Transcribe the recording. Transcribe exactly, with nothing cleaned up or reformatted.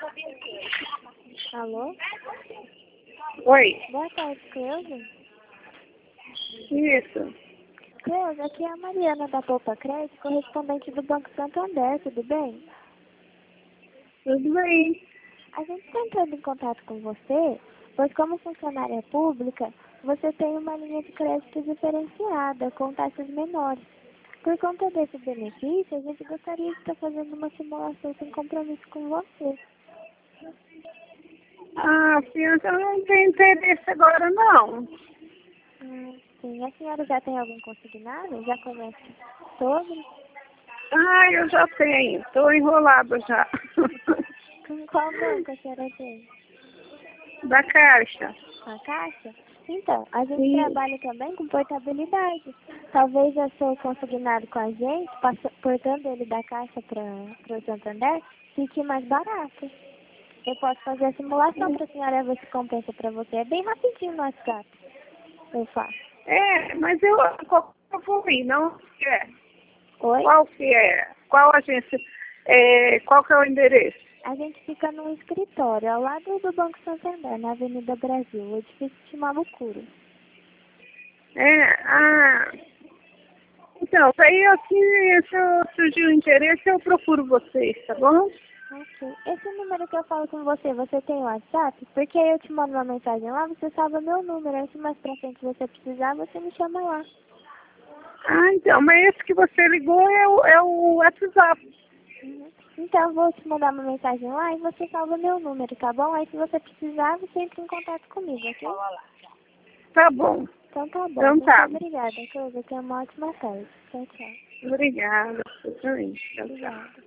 Alô? Oi. Boa tarde, Cleusa. Isso. Cleusa, aqui é a Mariana da Poupa Crédito, correspondente do Banco Santander, tudo bem? Tudo bem. A gente está entrando em contato com você, pois como funcionária pública, você tem uma linha de crédito diferenciada, com taxas menores. Por conta desse benefício, a gente gostaria de estar fazendo uma simulação sem compromisso com você. Ah, criança, eu não tenho interesse agora, não. Hum, sim, a senhora já tem algum consignado? Já conhece sobre? Ah, eu já tenho. Estou enrolada já. Com qual banco a senhora tem? Da Caixa. A Caixa? Então, a gente Sim. trabalha também com portabilidade. Talvez eu sou consignado com a gente, passa, portando ele da Caixa para o Santander, fique mais barato. Eu posso fazer a simulação para a senhora ver se compensa para você. É bem rapidinho no WhatsApp. Eu faço. É, mas eu, qual eu vou ir, não é. Oi? Qual que é? Qual agência? É, qual que é o endereço? A gente fica num escritório ao lado do Banco Santander, na Avenida Brasil, o edifício de Malucuro. É, ah, então, daí assim, se eu surgir o interesse, eu procuro vocês, tá bom? Ok. Esse número que eu falo com você, você tem WhatsApp? Porque aí eu te mando uma mensagem lá, você salva meu número. Aí se mais pra frente você precisar, você me chama lá. Ah, então, mas esse que você ligou é o, é o WhatsApp. Uhum. Então eu vou te mandar uma mensagem lá e você salva meu número, tá bom? Aí se você precisar, você entra em contato comigo, ok? Tá bom. Então tá bom. Então Muito tá. obrigada, Cleusa. Tenha uma ótima tarde. Tchau, tchau. Obrigada. Você também. Tchau, tchau. Obrigada.